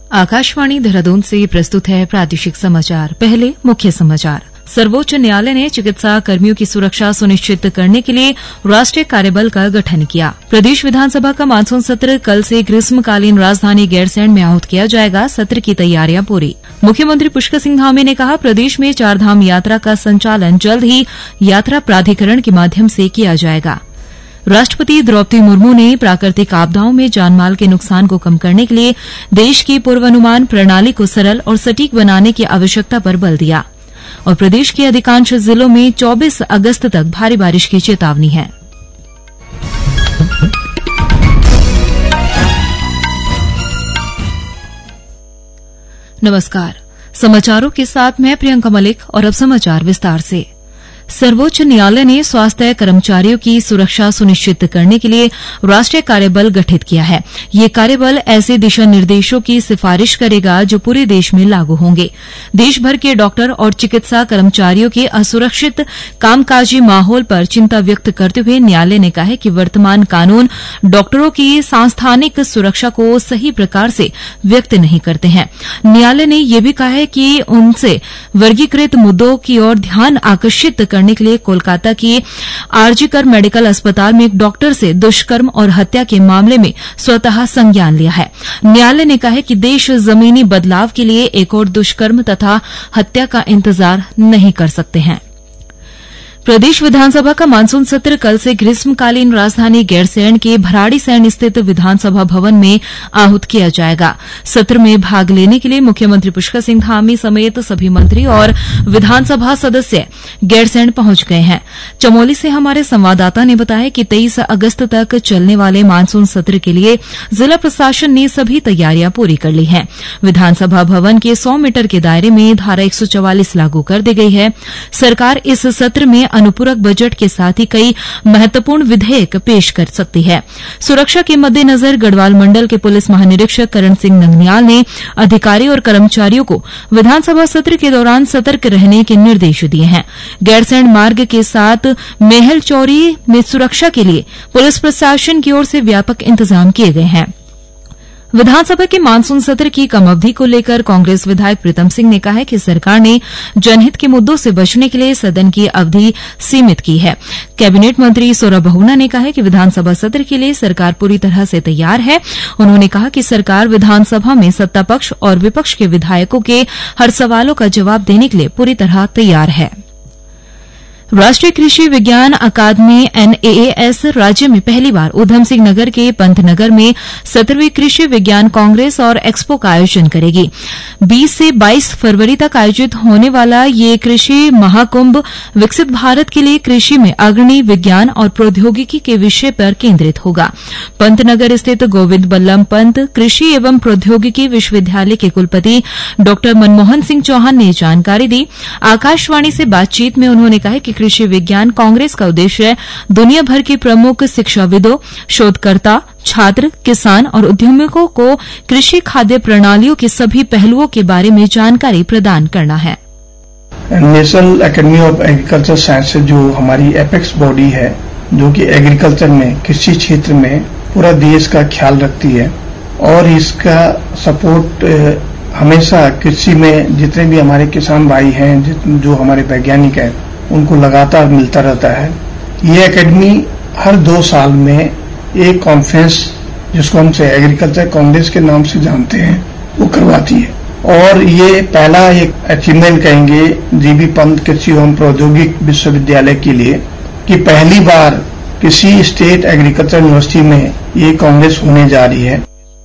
आकाशवाणी देहरादून से प्रस्तुत है प्रादेशिक समाचार। पहले मुख्य समाचार। सर्वोच्च न्यायालय ने चिकित्सा कर्मियों की सुरक्षा सुनिश्चित करने के लिए राष्ट्रीय कार्यबल का गठन किया। प्रदेश विधानसभा का मानसून सत्र कल से ग्रीष्मकालीन राजधानी गैरसैंण में आहूत किया जाएगा। सत्र की तैयारियां पूरी। मुख्यमंत्री पुष्कर सिंह धामी ने कहा, प्रदेश में चारधाम यात्रा का संचालन जल्द ही यात्रा प्राधिकरण के माध्यम से किया जाएगा। राष्ट्रपति द्रौपदी मुर्मू ने प्राकृतिक आपदाओं में जानमाल के नुकसान को कम करने के लिए देश की पूर्वानुमान प्रणाली को सरल और सटीक बनाने की आवश्यकता पर बल दिया। और प्रदेश के अधिकांश जिलों में 24 अगस्त तक भारी बारिश की चेतावनी है। नमस्कार, समाचारों के साथ मैं प्रियंका मलिक और अब समाचार विस्तार से। सर्वोच्च न्यायालय ने स्वास्थ्य कर्मचारियों की सुरक्षा सुनिश्चित करने के लिए राष्ट्रीय कार्यबल गठित किया है। ये कार्यबल ऐसे दिशा निर्देशों की सिफारिश करेगा जो पूरे देश में लागू होंगे। देश भर के डॉक्टर और चिकित्सा कर्मचारियों के असुरक्षित कामकाजी माहौल पर चिंता व्यक्त करते हुए न्यायालय ने कहा है कि वर्तमान कानून डॉक्टरों की सांस्थानिक सुरक्षा को सही प्रकार से व्यक्त नहीं करते हैं। न्यायालय ने यह भी कहा है कि उनसे वर्गीकृत मुद्दों की ओर ध्यान आकर्षित करने के लिए कोलकाता की आरजीकर मेडिकल अस्पताल में एक डॉक्टर से दुष्कर्म और हत्या के मामले में स्वतः संज्ञान लिया है। न्यायालय ने कहा है कि देश जमीनी बदलाव के लिए एक और दुष्कर्म तथा हत्या का इंतजार नहीं कर सकते हैं। प्रदेश विधानसभा का मानसून सत्र कल से ग्रीष्मकालीन राजधानी गैरसैंण के भराड़ीसैंण स्थित विधानसभा भवन में आहूत किया जाएगा। सत्र में भाग लेने के लिए मुख्यमंत्री पुष्कर सिंह धामी समेत सभी मंत्री और विधानसभा सदस्य गैरसैंण पहुंच गए हैं। चमोली से हमारे संवाददाता ने बताया कि 23 अगस्त तक चलने वाले मानसून सत्र के लिए जिला प्रशासन ने सभी तैयारियां पूरी कर ली हैं। विधानसभा भवन के 100 मीटर के दायरे में धारा 144 लागू कर दी गई है। सरकार इस सत्र में अनुपूरक बजट के साथ ही कई महत्वपूर्ण विधेयक पेश कर सकती है। सुरक्षा के मद्देनजर गढ़वाल मंडल के पुलिस महानिरीक्षक करण सिंह नंगनियाल ने अधिकारी और कर्मचारियों को विधानसभा सत्र के दौरान सतर्क रहने के निर्देश दिए हैं। गैरसैंण मार्ग के साथ मेहल चौरी में सुरक्षा के लिए पुलिस प्रशासन की ओर से व्यापक इंतजाम किए गए हैं। विधानसभा के मानसून सत्र की कम अवधि को लेकर कांग्रेस विधायक प्रीतम सिंह ने कहा है कि सरकार ने जनहित के मुद्दों से बचने के लिए सदन की अवधि सीमित की है। कैबिनेट मंत्री सौरभ बहुगुणा ने कहा है कि विधानसभा सत्र के लिए सरकार पूरी तरह से तैयार है। उन्होंने कहा कि सरकार विधानसभा में सत्ता पक्ष और विपक्ष के विधायकों के हर सवालों का जवाब देने के लिए पूरी तरह तैयार है। राष्ट्रीय कृषि विज्ञान अकादमी NAAS राज्य में पहली बार उधम सिंह नगर के पंतनगर में 17वीं कृषि विज्ञान कांग्रेस और एक्सपो का आयोजन करेगी। 20 से 22 फरवरी तक आयोजित होने वाला ये कृषि महाकुंभ विकसित भारत के लिए कृषि में अग्रणी विज्ञान और प्रौद्योगिकी के विषय पर केंद्रित होगा। पंतनगर स्थित गोविंद बल्लभ पंत कृषि एवं प्रौद्योगिकी विश्वविद्यालय के कुलपति डॉ मनमोहन सिंह चौहान ने जानकारी दी। आकाशवाणी से बातचीत में उन्होंने कहा कि कृषि विज्ञान कांग्रेस का उद्देश्य दुनिया भर के प्रमुख शिक्षाविदों, शोधकर्ता, छात्र, किसान और उद्यमियों को कृषि खाद्य प्रणालियों के सभी पहलुओं के बारे में जानकारी प्रदान करना है। National academy of agriculture science जो हमारी एपेक्स बॉडी है, जो कि एग्रीकल्चर में कृषि क्षेत्र में पूरा देश का ख्याल रखती है और इसका सपोर्ट हमेशा कृषि में जितने भी हमारे किसान भाई हैं, जो हमारे वैज्ञानिक हैं, उनको लगातार मिलता रहता है। ये एकेडमी हर 2 साल में एक कॉन्फ्रेंस, जिसको हम एग्रीकल्चर कांग्रेस के नाम से जानते हैं, वो करवाती है। और ये पहला एक अचीवमेंट कहेंगे जीबी पंत कृषि एवं प्रौद्योगिक विश्वविद्यालय के लिए कि पहली बार किसी स्टेट एग्रीकल्चर यूनिवर्सिटी में ये कांग्रेस होने जा रही है।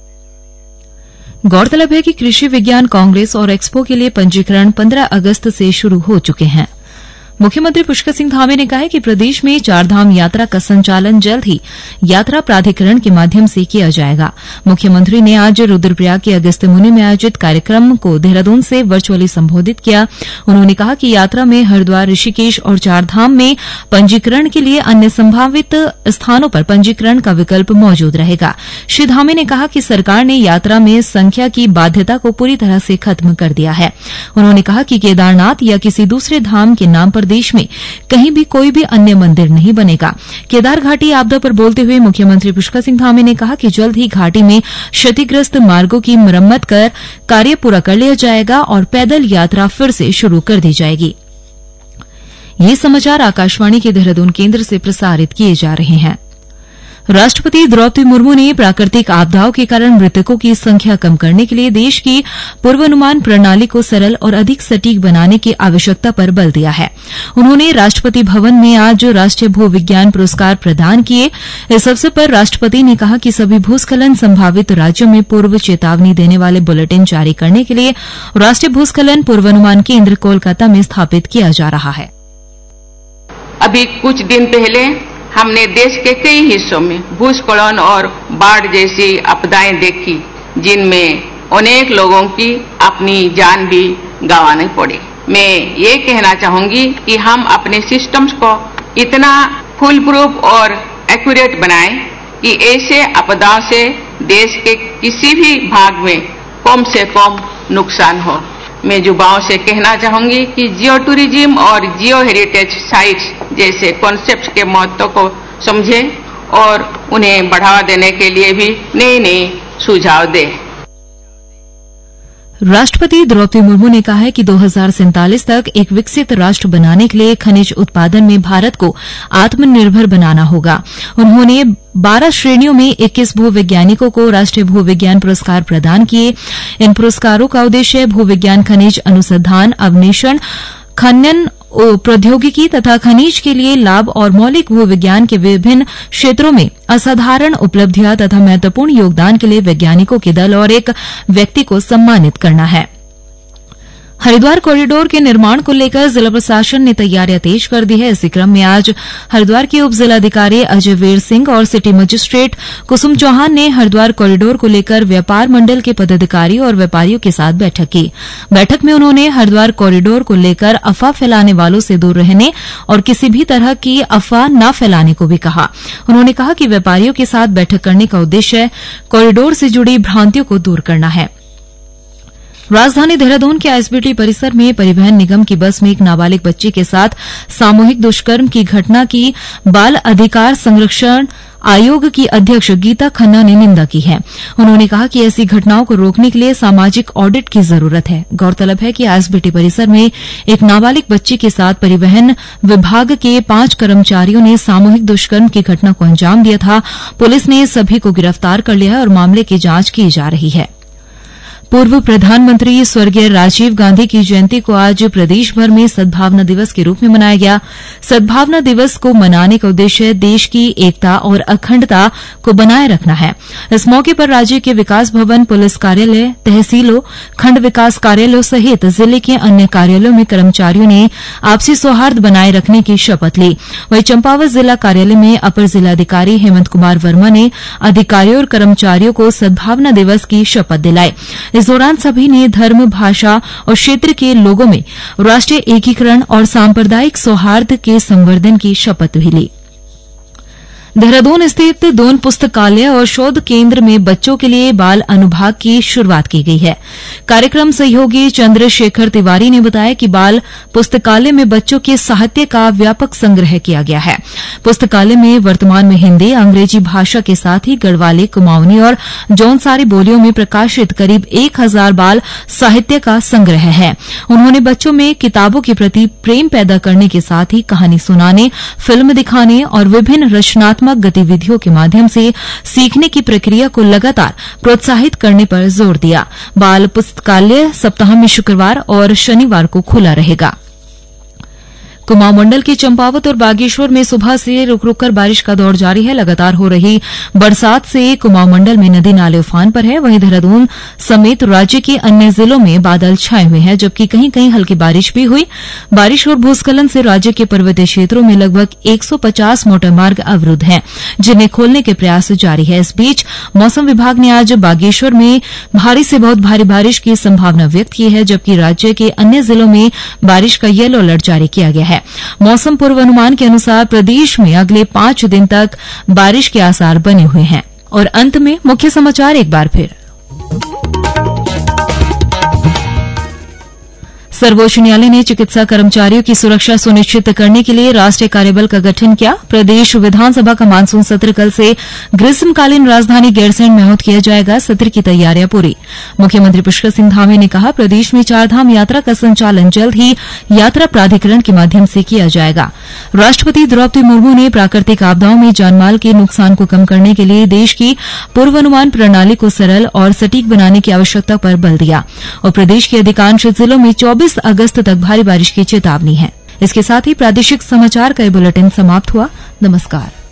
गौरतलब है कि कृषि विज्ञान कांग्रेस और एक्सपो के लिए पंजीकरण 15 अगस्त से शुरू हो चुके हैं। मुख्यमंत्री पुष्कर सिंह धामी ने कहा है कि प्रदेश में चारधाम यात्रा का संचालन जल्द ही यात्रा प्राधिकरण के माध्यम से किया जाएगा। मुख्यमंत्री ने आज रुद्रप्रयाग के अगस्त्यमुनि में आयोजित कार्यक्रम को देहरादून से वर्चुअली संबोधित किया। उन्होंने कहा कि यात्रा में हरिद्वार, ऋषिकेश और चारधाम में पंजीकरण के लिए अन्य संभावित स्थानों पर पंजीकरण का विकल्प मौजूद रहेगा। श्री धामी ने कहा कि सरकार ने यात्रा में संख्या की बाध्यता को पूरी तरह से खत्म कर दिया है। उन्होंने कहा कि केदारनाथ या किसी दूसरे धाम के नाम पर प्रदेश में कहीं भी कोई भी अन्य मंदिर नहीं बनेगा। केदार घाटी आपदा पर बोलते हुए मुख्यमंत्री पुष्कर सिंह धामी ने कहा कि जल्द ही घाटी में क्षतिग्रस्त मार्गों की मरम्मत कर कार्य पूरा कर लिया जाएगा और पैदल यात्रा फिर से शुरू कर दी जाएगी। ये समाचार आकाशवाणी के देहरादून केंद्र से प्रसारित किए जा रहे हैं। राष्ट्रपति द्रौपदी मुर्मू ने प्राकृतिक आपदाओं के कारण मृतकों की संख्या कम करने के लिए देश की पूर्वानुमान प्रणाली को सरल और अधिक सटीक बनाने की आवश्यकता पर बल दिया है। उन्होंने राष्ट्रपति भवन में आज राष्ट्रीय भू विज्ञान पुरस्कार प्रदान किए। इस अवसर पर राष्ट्रपति ने कहा कि सभी भूस्खलन संभावित राज्यों में पूर्व चेतावनी देने वाले बुलेटिन जारी करने के लिए राष्ट्रीय भूस्खलन पूर्वानुमान केंद्र कोलकाता में स्थापित किया जा रहा है। अभी कुछ दिन पहले हमने देश के कई हिस्सों में भूस्खलन और बाढ़ जैसी आपदाएं देखी, जिनमें अनेक लोगों की अपनी जान भी गंवानी पड़ी। मैं ये कहना चाहूंगी कि हम अपने सिस्टम्स को इतना फुल प्रूफ और एक्यूरेट बनाएं कि ऐसे आपदाओं से देश के किसी भी भाग में कम से कम नुकसान हो। मैं युवाओं से कहना चाहूंगी कि जियो टूरिज्म और जियो हेरिटेज साइट्स जैसे कॉन्सेप्ट के महत्व को समझें और उन्हें बढ़ावा देने के लिए भी नए नए सुझाव दें। राष्ट्रपति द्रौपदी मुर्मू ने कहा है कि 2047 तक एक विकसित राष्ट्र बनाने के लिए खनिज उत्पादन में भारत को आत्मनिर्भर बनाना होगा। उन्होंने 12 श्रेणियों में 21 भूवैज्ञानिकों को राष्ट्रीय भूविज्ञान पुरस्कार प्रदान किए। इन पुरस्कारों का उद्देश्य भूविज्ञान, खनिज अनुसंधान, अन्वेषण, खनन प्रौद्योगिकी तथा खनिज के लिए लाभ और मौलिक भूविज्ञान के विभिन्न क्षेत्रों में असाधारण उपलब्धियां तथा महत्वपूर्ण योगदान के लिए वैज्ञानिकों के दल और एक व्यक्ति को सम्मानित करना है। हरिद्वार कॉरिडोर के निर्माण को लेकर जिला प्रशासन ने तैयारियां तेज कर दी है। इसी क्रम में आज हरिद्वार के उप जिलाधिकारी अजय वीर सिंह और सिटी मजिस्ट्रेट कुसुम चौहान ने हरिद्वार कॉरिडोर को लेकर व्यापार मंडल के पदाधिकारी और व्यापारियों के साथ बैठक की। बैठक में उन्होंने हरिद्वार कॉरिडोर को लेकर अफवाह फैलाने वालों से दूर रहने और किसी भी तरह की अफवाह न फैलाने को भी कहा। उन्होंने कहा कि व्यापारियों के साथ बैठक करने का उद्देश्य कॉरिडोर से जुड़ी भ्रांतियों को दूर करना है। राजधानी देहरादून के आईएसबीटी परिसर में परिवहन निगम की बस में एक नाबालिग बच्ची के साथ सामूहिक दुष्कर्म की घटना की बाल अधिकार संरक्षण आयोग की अध्यक्ष गीता खन्ना ने निंदा की है। उन्होंने कहा कि ऐसी घटनाओं को रोकने के लिए सामाजिक ऑडिट की जरूरत है। गौरतलब है कि आईएसबीटी परिसर में एक नाबालिग बच्ची के साथ परिवहन विभाग के 5 कर्मचारियों ने सामूहिक दुष्कर्म की घटना को अंजाम दिया था। पुलिस ने सभी को गिरफ्तार कर लिया है और मामले की जांच की जा रही है। पूर्व प्रधानमंत्री स्वर्गीय राजीव गांधी की जयंती को आज प्रदेश भर में सद्भावना दिवस के रूप में मनाया गया। सद्भावना दिवस को मनाने का उद्देश्य देश की एकता और अखंडता को बनाए रखना है। इस मौके पर राज्य के विकास भवन, पुलिस कार्यालय, तहसीलों, खंड विकास कार्यालयों सहित जिले के अन्य कार्यालयों में कर्मचारियों ने आपसी सौहार्द बनाए रखने की शपथ ली। वहीं चंपावत जिला कार्यालय में अपर जिलाधिकारी हेमंत कुमार वर्मा ने अधिकारियों और कर्मचारियों को सद्भावना दिवस की शपथ दिलाई। इस दौरान सभी ने धर्म, भाषा और क्षेत्र के लोगों में राष्ट्रीय एकीकरण और सांप्रदायिक सौहार्द के संवर्धन की शपथ भी ली। देहरादून स्थित दोन पुस्तकालय और शोध केंद्र में बच्चों के लिए बाल अनुभाग की शुरुआत की गई है। कार्यक्रम सहयोगी चंद्रशेखर तिवारी ने बताया कि बाल पुस्तकालय में बच्चों के साहित्य का व्यापक संग्रह किया गया है। पुस्तकालय में वर्तमान में हिंदी, अंग्रेजी भाषा के साथ ही गढ़वाली, कुमाऊनी और जौनसारी बोलियों में प्रकाशित करीब 1000 बाल साहित्य का संग्रह है। उन्होंने बच्चों में किताबों के प्रति प्रेम पैदा करने के साथ ही कहानी सुनाने, फिल्म दिखाने और विभिन्न रचनात्मक गतिविधियों के माध्यम से सीखने की प्रक्रिया को लगातार प्रोत्साहित करने पर जोर दिया। बाल पुस्तकालय सप्ताह में शुक्रवार और शनिवार को खुला रहेगा। कुमाऊं मंडल के चंपावत और बागेश्वर में सुबह से रुक रुक कर बारिश का दौर जारी है। लगातार हो रही बरसात से कुमाऊं मंडल में नदी नाले उफान पर है। वहीं देहरादून समेत राज्य के अन्य जिलों में बादल छाए हुए हैं, जबकि कहीं कहीं हल्की बारिश भी हुई। बारिश और भूस्खलन से राज्य के पर्वतीय क्षेत्रों में लगभग 150 मोटरमार्ग अवरुद्ध हैं, जिन्हें खोलने के प्रयास जारी है। इस बीच मौसम विभाग ने आज बागेश्वर में भारी से बहुत भारी बारिश की संभावना व्यक्त की है, जबकि राज्य के अन्य जिलों में बारिश का येलो अलर्ट जारी किया गया है। मौसम पूर्वानुमान के अनुसार प्रदेश में अगले 5 दिन तक बारिश के आसार बने हुए हैं। और अंत में मुख्य समाचार एक बार फिर। सर्वोच्च न्यायालय ने चिकित्सा कर्मचारियों की सुरक्षा सुनिश्चित करने के लिए राष्ट्रीय कार्यबल का गठन किया। प्रदेश विधानसभा का मानसून सत्र कल से ग्रीष्मकालीन राजधानी गैरसैंण में आहूत किया जाएगा। सत्र की तैयारियां पूरी। मुख्यमंत्री पुष्कर सिंह धामी ने कहा, प्रदेश में चारधाम यात्रा का संचालन जल्द ही यात्रा प्राधिकरण के माध्यम से किया जाएगा। राष्ट्रपति द्रौपदी मुर्मू ने प्राकृतिक आपदाओं में जानमाल के नुकसान को कम करने के लिए देश की पूर्वानुमान प्रणाली को सरल और सटीक बनाने की आवश्यकता पर बल दिया और प्रदेश के अधिकांश जिलों में 24 अगस्त तक भारी बारिश की चेतावनी है। इसके साथ ही प्रादेशिक समाचार का ये बुलेटिन समाप्त हुआ। नमस्कार।